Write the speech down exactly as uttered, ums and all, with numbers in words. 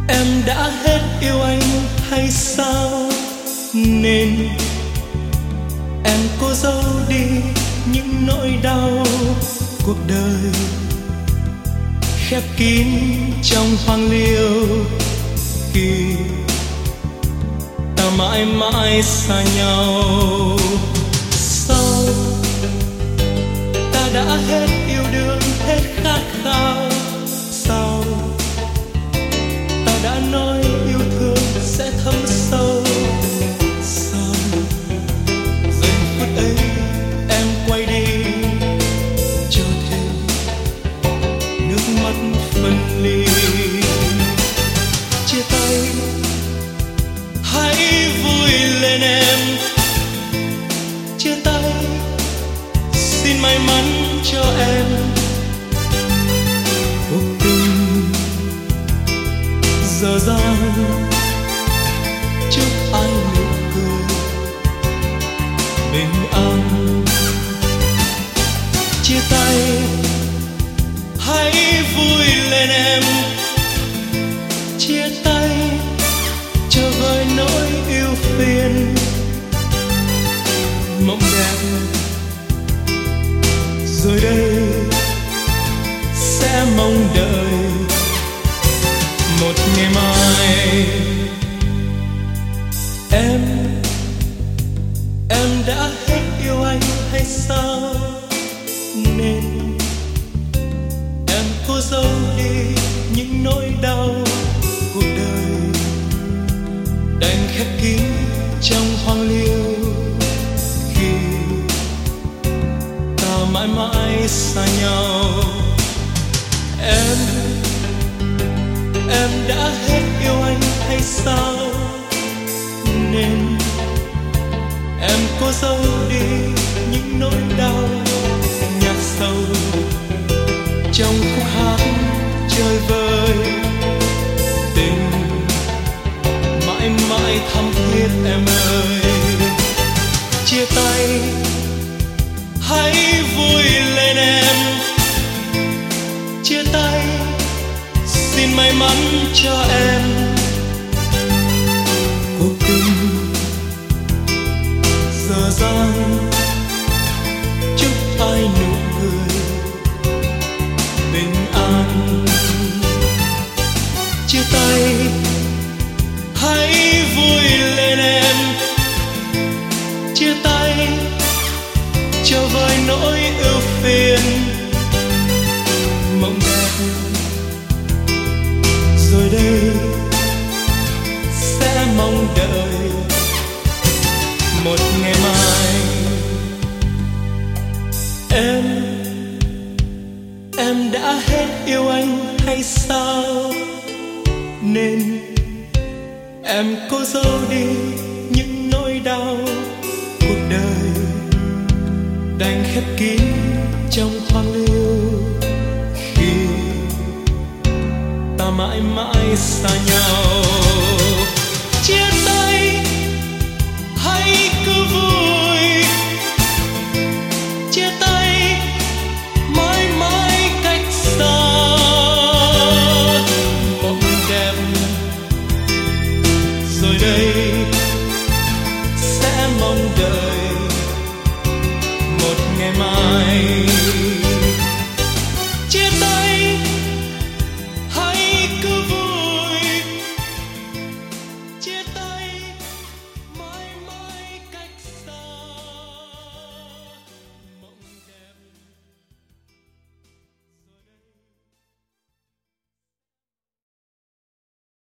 Em đã hết yêu anh hay sao nên em cố giấu đi những nỗi đau cuộc đời, khép kín trong hoang liêu khi ta mãi mãi xa nhau. Sao ta đã hết yêu đương, hết khát khao? Sao ta đã nói yêu thương sẽ thấm sâu? Sao giây phút ấy em quay đi cho thêm nước mắt phân ly? Chia tay hãy vui lên em, chia tay xin may mắn cho em. Cuộc tình dở dang chúc ai nụ cười bình an. Chia tay hãy vui lên em, chia tay cho vơi nỗi yêu phiền. Mộng đẹp rồi đây sẽ mong đợi một ngày mai. Em, em đã hết yêu anh hay sao nên em cố giấu đi những nỗi đau cuộc đời, đành khép kín trong hoang liêu khi ta mãi mãi xa nhau. Em, em đã hết yêu anh hay sao nên em cố giấu đi những nỗi đau nhạt sâu trong khúc hát chơi vơi. Tình mãi mãi thắm thiết em ơi. Chia tay hãy vui lên em, chia tay xin may mắn cho em. Cuộc tình dở dang chúc ai nụ cười bình an. Chia tay hãy vui lên em, chia tay cho vơi nỗi ưu phiền. Mộng đẹp rồi đây sẽ mong đợi một ngày mai. Em, em đã hết yêu anh hay sao nên em cố giấu đi những nỗi đau cuộc đời, đành khép kín trong hoang liêu khi ta mãi mãi xa nhau. Chia tay hãy cứ vui, chia tay mãi mãi cách xa. Mộng đẹp rồi đây sẽ mong đợi một ngày mai.